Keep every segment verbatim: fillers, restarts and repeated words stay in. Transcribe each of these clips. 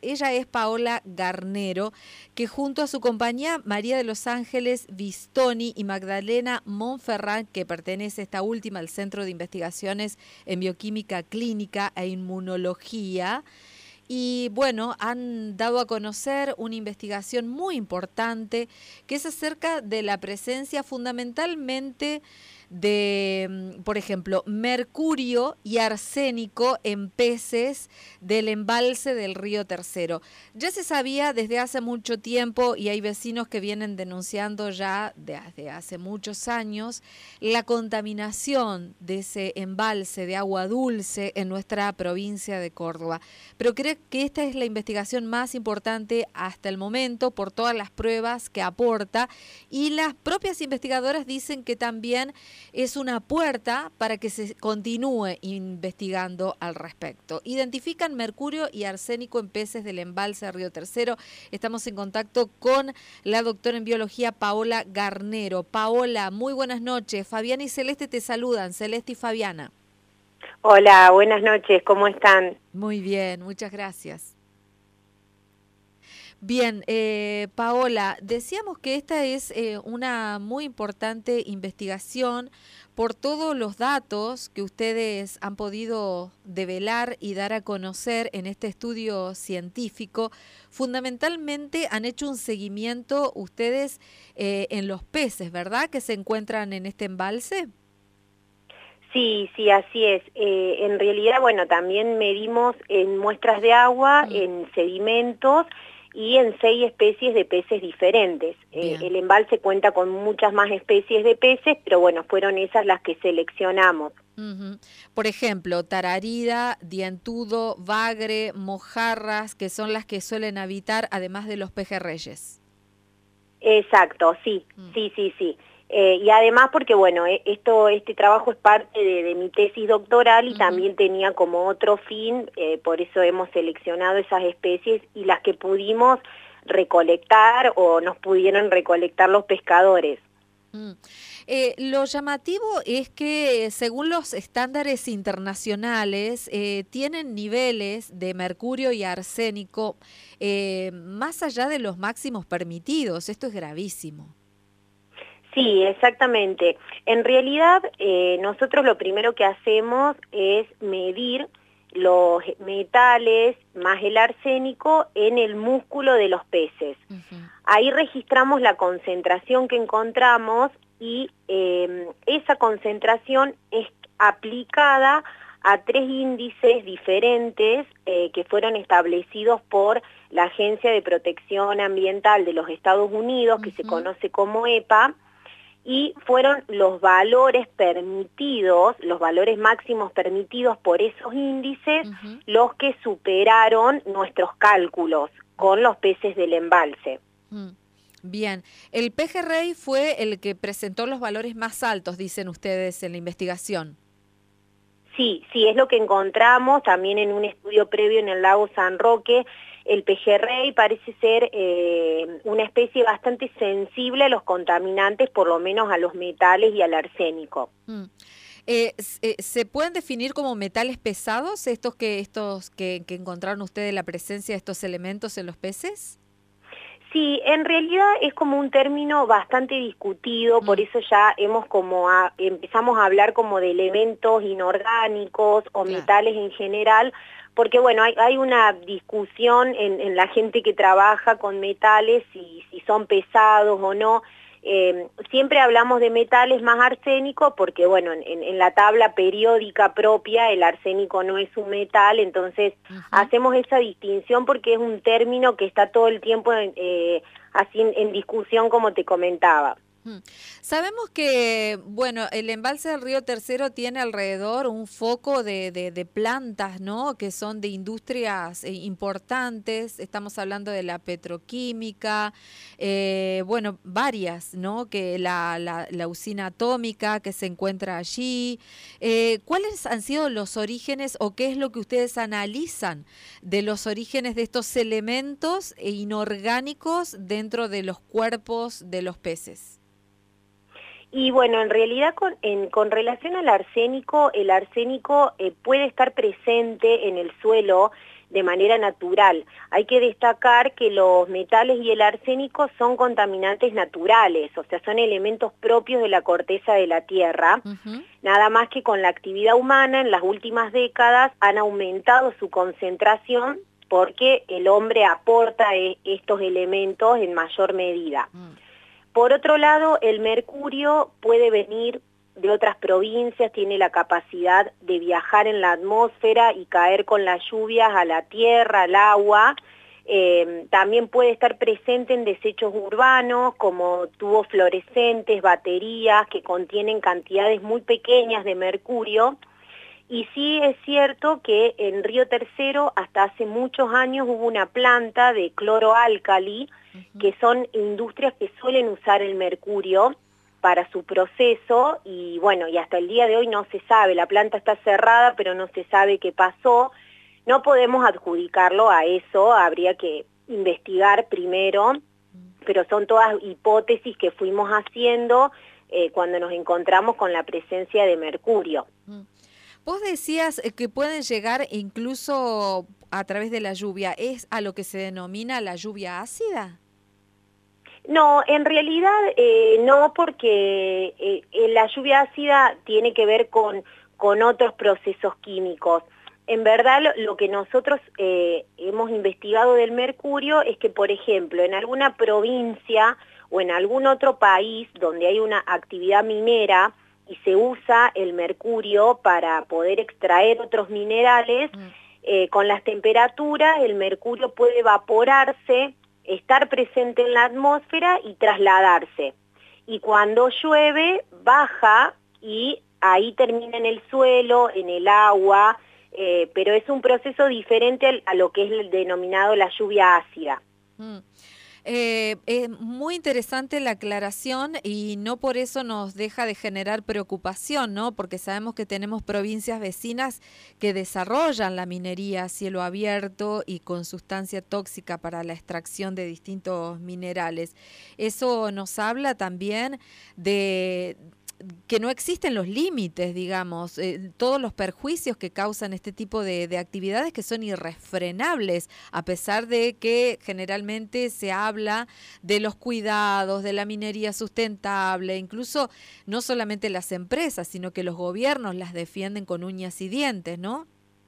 Ella es Paola Garnero, que junto a su compañía María de los Ángeles Vistoni y Magdalena Monferrán, que pertenece esta última al Centro de Investigaciones en Bioquímica Clínica e Inmunología, y bueno, han dado a conocer una investigación muy importante que es acerca de la presencia fundamentalmente de, por ejemplo, mercurio y arsénico en peces del embalse del río Tercero. Ya se sabía desde hace mucho tiempo y hay vecinos que vienen denunciando ya desde hace muchos años la contaminación de ese embalse de agua dulce en nuestra provincia de Córdoba. Pero creo que esta es la investigación más importante hasta el momento por todas las pruebas que aporta, y las propias investigadoras dicen que también es una puerta para que se continúe investigando al respecto. Identifican mercurio y arsénico en peces del embalse Río Tercero. Estamos en contacto con la doctora en biología Paola Garnero. Paola, muy buenas noches. Fabiana y Celeste te saludan. Celeste y Fabiana. Hola, buenas noches. ¿Cómo están? Muy bien, muchas gracias. Bien, eh, Paola, decíamos que esta es eh, una muy importante investigación por todos los datos que ustedes han podido develar y dar a conocer en este estudio científico. Fundamentalmente han hecho un seguimiento ustedes eh, en los peces, ¿verdad?, que se encuentran en este embalse. Sí, sí, así es. Eh, en realidad, bueno, también medimos en muestras de agua, mm. en sedimentos y en seis especies de peces diferentes. Eh, el embalse cuenta con muchas más especies de peces, pero bueno, fueron esas las que seleccionamos. Uh-huh. Por ejemplo, tararida, dientudo, bagre, mojarras, que son las que suelen habitar, además de los pejerreyes. Exacto, sí, mm. sí, sí, sí. Eh, y además porque, bueno, esto, este trabajo es parte de, de mi tesis doctoral y uh-huh. también tenía como otro fin, eh, por eso hemos seleccionado esas especies y las que pudimos recolectar o nos pudieron recolectar los pescadores. Mm. Eh, lo llamativo es que según los estándares internacionales eh, tienen niveles de mercurio y arsénico eh, más allá de los máximos permitidos. Esto es gravísimo. Sí, exactamente. En realidad, eh, nosotros lo primero que hacemos es medir los metales más el arsénico en el músculo de los peces. Uh-huh. Ahí registramos la concentración que encontramos y eh, esa concentración es aplicada a tres índices diferentes eh, que fueron establecidos por la Agencia de Protección Ambiental de los Estados Unidos, que uh-huh. se conoce como EPA, y fueron los valores permitidos, los valores máximos permitidos por esos índices, uh-huh. los que superaron nuestros cálculos con los peces del embalse. Uh-huh. Bien, el pejerrey fue el que presentó los valores más altos, dicen ustedes en la investigación. Sí, sí, es lo que encontramos también en un estudio previo en el lago San Roque. El pejerrey parece ser eh, una especie bastante sensible a los contaminantes, por lo menos a los metales y al arsénico. Mm. Eh, ¿Se pueden definir como metales pesados estos que estos que, que encontraron ustedes la presencia de estos elementos en los peces? Sí, en realidad es como un término bastante discutido, mm. por eso ya hemos como a, empezamos a hablar como de elementos inorgánicos o claro. metales en general, porque bueno, hay, hay una discusión en, en la gente que trabaja con metales, si, si son pesados o no. Eh, siempre hablamos de metales más arsénico porque, bueno, en, en la tabla periódica propia el arsénico no es un metal, entonces uh-huh. hacemos esa distinción porque es un término que está todo el tiempo en, eh, así en, en discusión, como te comentaba. Sabemos que, bueno, el embalse del Río Tercero tiene alrededor un foco de, de, de plantas, ¿no?, que son de industrias eh, importantes. Estamos hablando de la petroquímica, eh, bueno, varias, ¿no?, que la, la, la usina atómica que se encuentra allí. Eh, ¿Cuáles han sido los orígenes o qué es lo que ustedes analizan de los orígenes de estos elementos inorgánicos dentro de los cuerpos de los peces? Y bueno, en realidad con, en, con relación al arsénico, el arsénico eh, puede estar presente en el suelo de manera natural. Hay que destacar que los metales y el arsénico son contaminantes naturales, o sea, son elementos propios de la corteza de la Tierra, uh-huh. Nada más que con la actividad humana en las últimas décadas han aumentado su concentración porque el hombre aporta estos elementos en mayor medida. Uh-huh. Por otro lado, el mercurio puede venir de otras provincias, tiene la capacidad de viajar en la atmósfera y caer con las lluvias a la tierra, al agua. Eh, también puede estar presente en desechos urbanos como tubos fluorescentes, baterías que contienen cantidades muy pequeñas de mercurio. Y sí es cierto que en Río Tercero hasta hace muchos años hubo una planta de cloroálcali, uh-huh. que son industrias que suelen usar el mercurio para su proceso y bueno, y hasta el día de hoy no se sabe, la planta está cerrada pero no se sabe qué pasó, no podemos adjudicarlo a eso, habría que investigar primero, pero son todas hipótesis que fuimos haciendo eh, cuando nos encontramos con la presencia de mercurio. Vos decías que pueden llegar incluso a través de la lluvia, ¿es a lo que se denomina la lluvia ácida? No, en realidad eh, no, porque eh, la lluvia ácida tiene que ver con, con otros procesos químicos. En verdad, lo, lo que nosotros eh, hemos investigado del mercurio es que, por ejemplo, en alguna provincia o en algún otro país donde hay una actividad minera y se usa el mercurio para poder extraer otros minerales, mm. eh, con las temperaturas el mercurio puede evaporarse, estar presente en la atmósfera y trasladarse. Y cuando llueve, baja y ahí termina en el suelo, en el agua, eh, pero es un proceso diferente a lo que es el denominado la lluvia ácida. Mm. Eh, es muy interesante la aclaración y no por eso nos deja de generar preocupación, ¿no? Porque sabemos que tenemos provincias vecinas que desarrollan la minería a cielo abierto y con sustancia tóxica para la extracción de distintos minerales. Eso nos habla también de que no existen los límites, digamos, eh, todos los perjuicios que causan este tipo de, de actividades que son irrefrenables, a pesar de que generalmente se habla de los cuidados, de la minería sustentable, incluso no solamente las empresas, sino que los gobiernos las defienden con uñas y dientes, ¿no?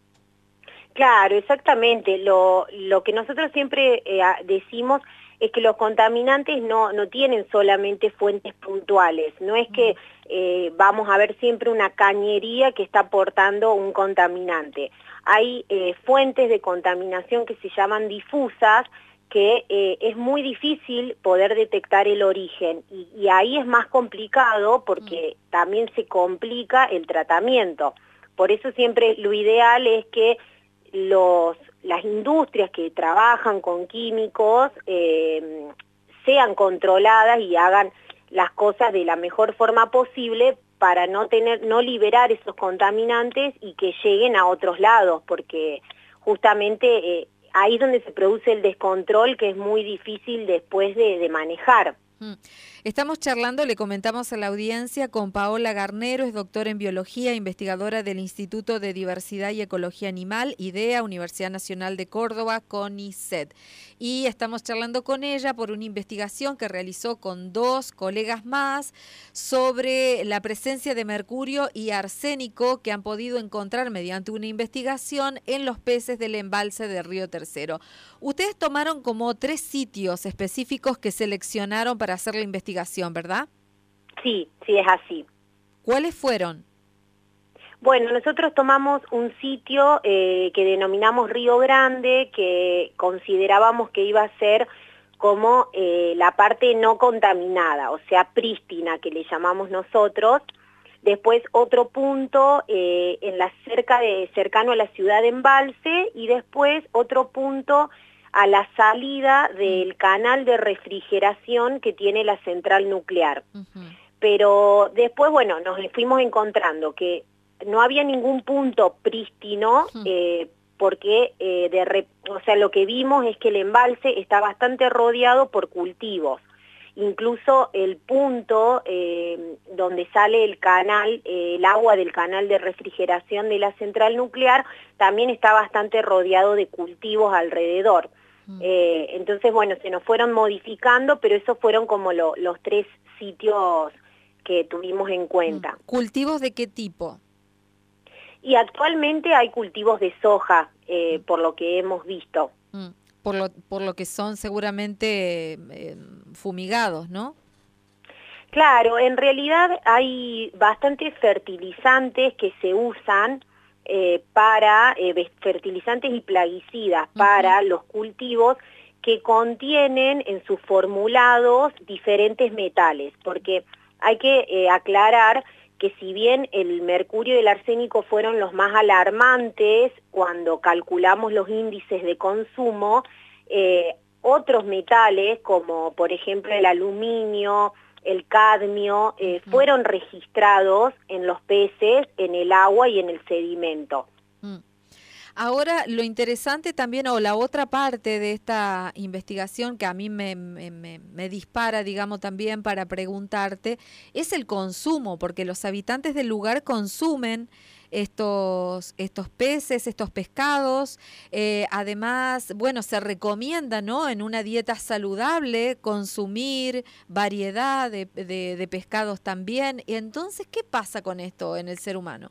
Claro, exactamente. Lo, lo que nosotros siempre eh, decimos es que los contaminantes no, no tienen solamente fuentes puntuales, no es que eh, vamos a ver siempre una cañería que está aportando un contaminante. Hay eh, fuentes de contaminación que se llaman difusas, que eh, es muy difícil poder detectar el origen y, y ahí es más complicado porque también se complica el tratamiento. Por eso siempre lo ideal es que los, las industrias que trabajan con químicos eh, sean controladas y hagan las cosas de la mejor forma posible para no tener, no liberar esos contaminantes y que lleguen a otros lados, porque justamente eh, ahí es donde se produce el descontrol que es muy difícil después de, de manejar. Estamos charlando, le comentamos a la audiencia, con Paola Garnero, es doctora en biología, investigadora del Instituto de Diversidad y Ecología Animal, IDEA, Universidad Nacional de Córdoba, CONICET. Y estamos charlando con ella por una investigación que realizó con dos colegas más sobre la presencia de mercurio y arsénico que han podido encontrar mediante una investigación en los peces del embalse de Río Tercero. Ustedes tomaron como tres sitios específicos que seleccionaron para hacer la investigación, ¿verdad? Sí, sí, es así. ¿Cuáles fueron? Bueno, nosotros tomamos un sitio eh, que denominamos Río Grande, que considerábamos que iba a ser como eh, la parte no contaminada, o sea, prístina, que le llamamos nosotros. Después otro punto eh, en la cerca de, cercano a la ciudad de Embalse, y después otro punto a la salida del canal de refrigeración que tiene la central nuclear. Uh-huh. Pero después, bueno, nos fuimos encontrando que no había ningún punto prístino, uh-huh. eh, porque eh, de re, o sea, lo que vimos es que el embalse está bastante rodeado por cultivos. incluso el punto eh, donde sale el canal, eh, el agua del canal de refrigeración de la central nuclear, también está bastante rodeado de cultivos alrededor. Mm. Eh, entonces, bueno, se nos fueron modificando, pero esos fueron como lo, los tres sitios que tuvimos en cuenta. Mm. ¿Cultivos de qué tipo? Y actualmente hay cultivos de soja, eh, por lo que hemos visto. Mm. Por lo, por lo que son seguramente eh, fumigados, ¿no? Claro, en realidad hay bastantes fertilizantes que se usan eh, para, eh, fertilizantes y plaguicidas uh-huh. para los cultivos que contienen en sus formulados diferentes metales, porque hay que eh, aclarar que si bien el mercurio y el arsénico fueron los más alarmantes cuando calculamos los índices de consumo, eh, otros metales como por ejemplo el aluminio, el cadmio, eh, uh-huh. fueron registrados en los peces, en el agua y en el sedimento. Mm. Ahora, lo interesante también, o la otra parte de esta investigación que a mí me, me, me dispara, digamos, también para preguntarte, es el consumo, porque los habitantes del lugar consumen estos, estos peces, estos pescados. Eh, además, bueno, se recomienda, ¿no?, en una dieta saludable consumir variedad de, de, de pescados también. Y entonces, ¿qué pasa con esto en el ser humano?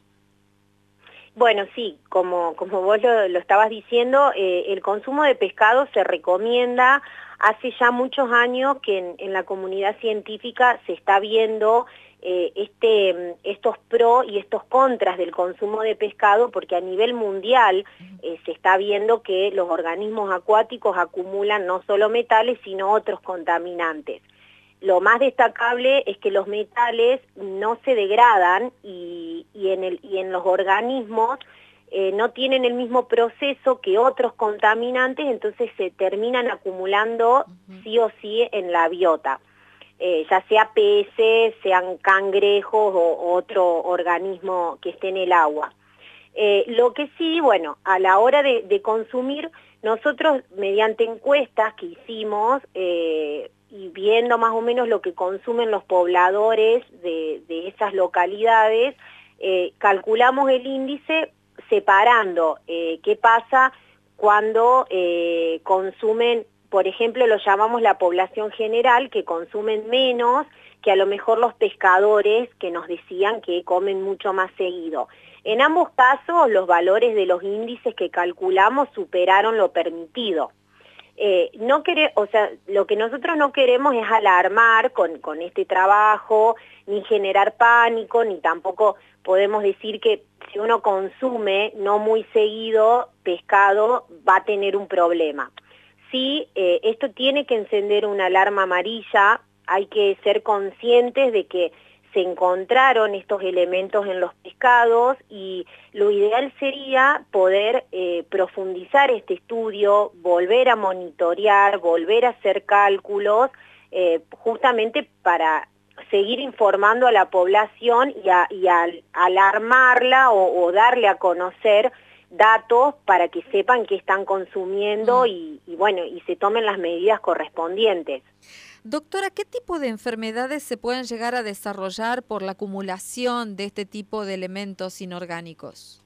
Bueno, sí, como, como vos lo, lo estabas diciendo, eh, el consumo de pescado se recomienda. Hace ya muchos años que en, en la comunidad científica se está viendo eh, este, estos pros y estos contras del consumo de pescado, porque a nivel mundial eh, se está viendo que los organismos acuáticos acumulan no solo metales, sino otros contaminantes. Lo más destacable es que los metales no se degradan y, y, en, el, y en los organismos eh, no tienen el mismo proceso que otros contaminantes, entonces se terminan acumulando uh-huh. sí o sí en la biota, eh, ya sea peces, sean cangrejos o otro organismo que esté en el agua. Eh, lo que sí, bueno, a la hora de, de consumir, nosotros mediante encuestas que hicimos, eh, y viendo más o menos lo que consumen los pobladores de, de esas localidades, eh, calculamos el índice separando eh, qué pasa cuando eh, consumen, por ejemplo, lo llamamos la población general, que consumen menos que a lo mejor los pescadores que nos decían que comen mucho más seguido. En ambos casos, los valores de los índices que calculamos superaron lo permitido. Eh, no quere, o sea, lo que nosotros no queremos es alarmar con, con este trabajo, ni generar pánico, ni tampoco podemos decir que si uno consume no muy seguido pescado va a tener un problema. Sí, eh, esto tiene que encender una alarma amarilla, hay que ser conscientes de que se encontraron estos elementos en los pescados y lo ideal sería poder eh, profundizar este estudio, volver a monitorear, volver a hacer cálculos, eh, justamente para seguir informando a la población y, a, y a alarmarla o, o darle a conocer datos para que sepan qué están consumiendo mm. y, y bueno, y se tomen las medidas correspondientes. Doctora, ¿qué tipo de enfermedades se pueden llegar a desarrollar por la acumulación de este tipo de elementos inorgánicos?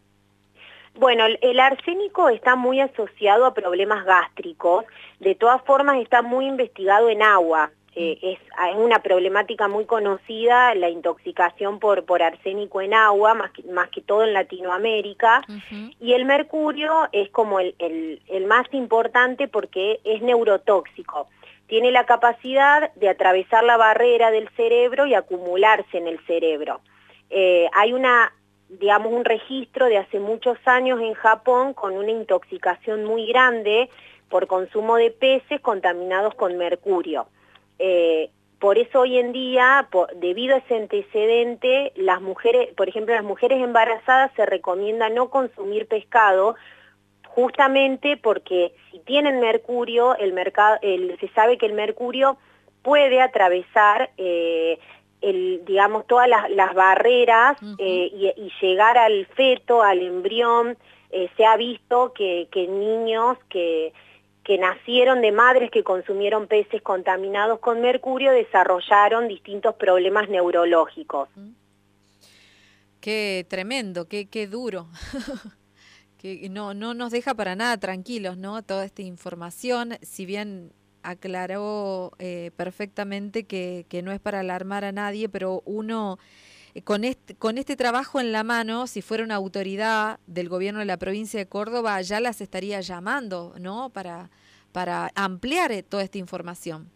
Bueno, el arsénico está muy asociado a problemas gástricos, de todas formas está muy investigado en agua, eh, es, es una problemática muy conocida, la intoxicación por, por arsénico en agua, más que, más que todo en Latinoamérica, uh-huh. y el mercurio es como el, el, el más importante porque es neurotóxico. Tiene la capacidad de atravesar la barrera del cerebro y acumularse en el cerebro. Eh, hay una, digamos, un registro de hace muchos años en Japón con una intoxicación muy grande por consumo de peces contaminados con mercurio. Eh, por eso hoy en día, por, debido a ese antecedente, las mujeres, por ejemplo, las mujeres embarazadas se recomienda no consumir pescado, justamente porque si tienen mercurio, el mercado, el, se sabe que el mercurio puede atravesar, eh, el, digamos, todas las, las barreras uh-huh. eh, y, y llegar al feto, al embrión. Eh, se ha visto que, que niños que, que nacieron de madres que consumieron peces contaminados con mercurio desarrollaron distintos problemas neurológicos. Qué tremendo, qué, qué duro. Que no, no nos deja para nada tranquilos, ¿no? Toda esta información, si bien aclaró eh, perfectamente que, que no es para alarmar a nadie, pero uno eh, con este, con este trabajo en la mano, si fuera una autoridad del gobierno de la provincia de Córdoba, ya las estaría llamando, ¿no? Para, para ampliar eh, toda esta información.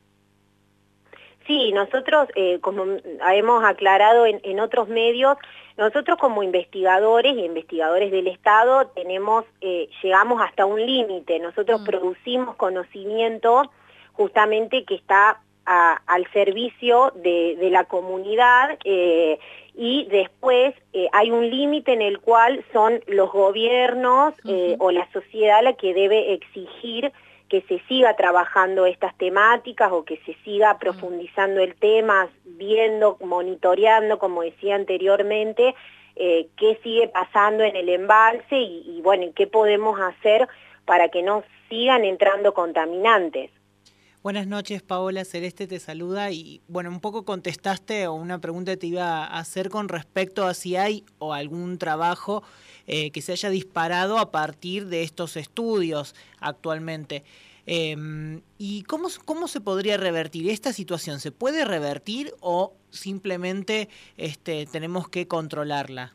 Sí, nosotros, eh, como hemos aclarado en, en otros medios, nosotros como investigadores y investigadores del Estado tenemos, eh, llegamos hasta un límite. Nosotros mm. producimos conocimiento justamente que está a, al servicio de, de la comunidad eh, y después eh, hay un límite en el cual son los gobiernos eh, uh-huh. o la sociedad la que debe exigir que se siga trabajando estas temáticas o que se siga profundizando el tema, viendo, monitoreando, como decía anteriormente, eh, qué sigue pasando en el embalse y, y bueno, qué podemos hacer para que no sigan entrando contaminantes. Buenas noches, Paola. Celeste te saluda y, bueno, un poco contestaste una pregunta que te iba a hacer con respecto a si hay o algún trabajo eh, que se haya disparado a partir de estos estudios actualmente. Eh, ¿Y cómo, cómo se podría revertir esta situación? ¿Se puede revertir o simplemente este, tenemos que controlarla?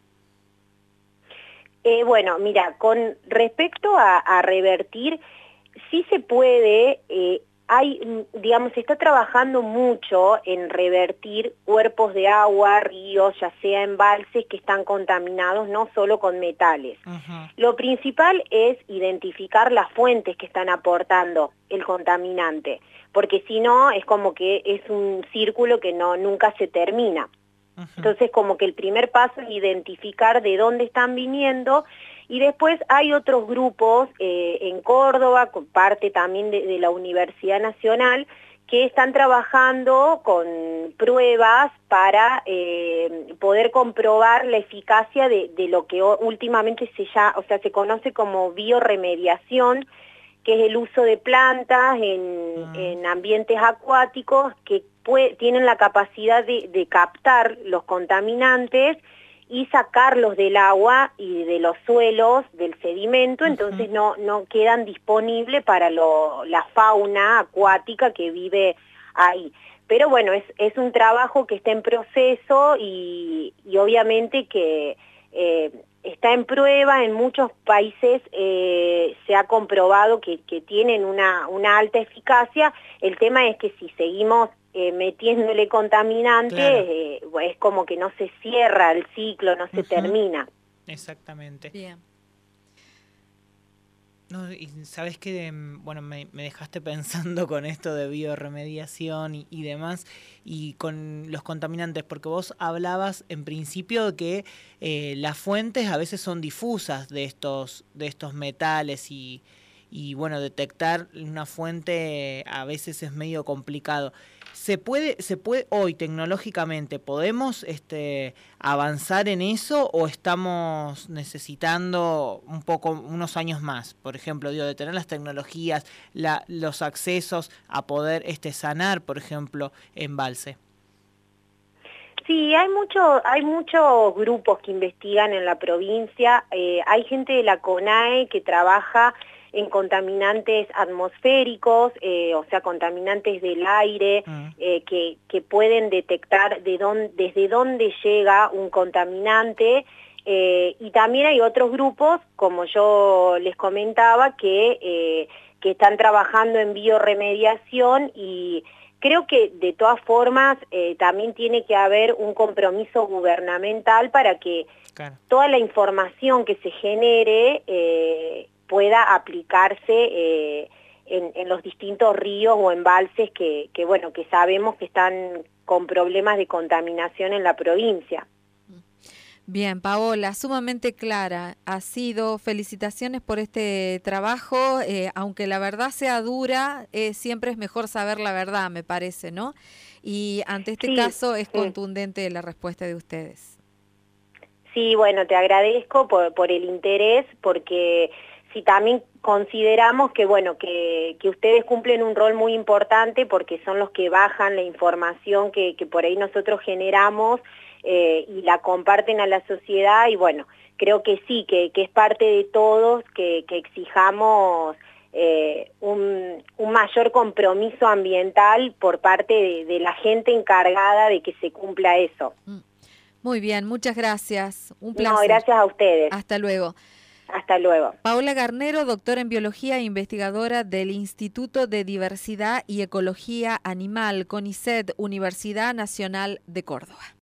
Eh, bueno, mira, con respecto a, a revertir, sí se puede... Eh, Hay, digamos, se está trabajando mucho en revertir cuerpos de agua, ríos, ya sea embalses que están contaminados no solo con metales. Uh-huh. Lo principal es identificar las fuentes que están aportando el contaminante, porque si no es como que es un círculo que no nunca se termina. Uh-huh. Entonces como que el primer paso es identificar de dónde están viniendo. Y después hay otros grupos eh, en Córdoba, parte también de, de la Universidad Nacional, que están trabajando con pruebas para eh, poder comprobar la eficacia de, de lo que últimamente se, ya, o sea, se conoce como bioremediación, que es el uso de plantas en, uh-huh. en ambientes acuáticos que puede, tienen la capacidad de, de captar los contaminantes y sacarlos del agua y de los suelos, del sedimento, uh-huh. entonces no, no quedan disponibles para lo, la fauna acuática que vive ahí. Pero bueno, es, es un trabajo que está en proceso y, y obviamente que eh, está en prueba. En muchos países eh, se ha comprobado que, que tienen una, una alta eficacia. El tema es que si seguimos Eh, metiéndole contaminantes, claro. eh, es como que no se cierra el ciclo, no se uh-huh. termina. Exactamente. Bien. No, y sabes que, bueno, me, me dejaste pensando con esto de bioremediación y, y demás, y con los contaminantes, porque vos hablabas en principio que eh, las fuentes a veces son difusas de estos, de estos metales y, y, bueno, detectar una fuente a veces es medio complicado. ¿Se puede, se puede hoy tecnológicamente, podemos este, avanzar en eso o estamos necesitando un poco, unos años más? Por ejemplo, digo, de tener las tecnologías, la, los accesos a poder este, sanar, por ejemplo, embalse. Sí, hay mucho, hay muchos grupos que investigan en la provincia. Eh, hay gente de la CONAE que trabaja en contaminantes atmosféricos, eh, o sea, contaminantes del aire, uh-huh. eh, que, que pueden detectar de dónde, desde dónde llega un contaminante. Eh, y también hay otros grupos, como yo les comentaba, que, eh, que están trabajando en bioremediación y creo que de todas formas eh, también tiene que haber un compromiso gubernamental para que claro. toda la información que se genere eh, pueda aplicarse eh, en, en los distintos ríos o embalses que, que, bueno, que sabemos que están con problemas de contaminación en la provincia. Bien, Paola, sumamente clara. Ha sido, felicitaciones por este trabajo, eh, aunque la verdad sea dura, eh, siempre es mejor saber la verdad, me parece, ¿no? Y ante este sí, caso es sí. contundente la respuesta de ustedes. Sí, bueno, te agradezco por, por el interés, porque si también consideramos que, bueno, que, que ustedes cumplen un rol muy importante porque son los que bajan la información que, que por ahí nosotros generamos eh, y la comparten a la sociedad, y bueno, creo que sí, que, que es parte de todos que, que exijamos eh, un, un mayor compromiso ambiental por parte de, de la gente encargada de que se cumpla eso. Muy bien, muchas gracias. Un placer. No, gracias a ustedes. Hasta luego. Hasta luego. Paola Garnero, doctora en biología e investigadora del Instituto de Diversidad y Ecología Animal, CONICET, Universidad Nacional de Córdoba.